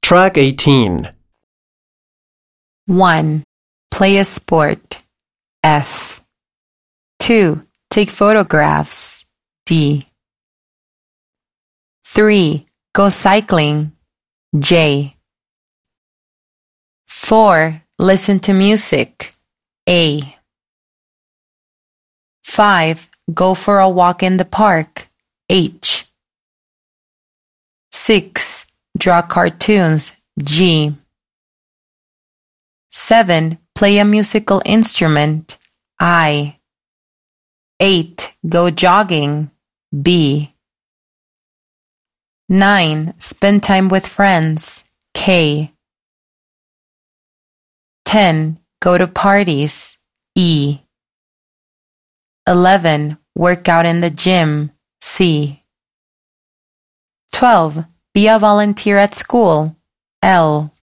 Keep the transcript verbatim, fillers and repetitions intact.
Track eighteen. one. Play a sport. F. two. Take photographs. D. three. Go cycling. J. four. Listen to music. A. five. Go for a walk in the park. H. six. Draw cartoons. G. seven. Play a musical instrument. I. eight. Go jogging. B. nine. Spend time with friends. K. ten. Go to parties. E. eleven. Work out in the gym. C. twelve. Be a volunteer at school. L.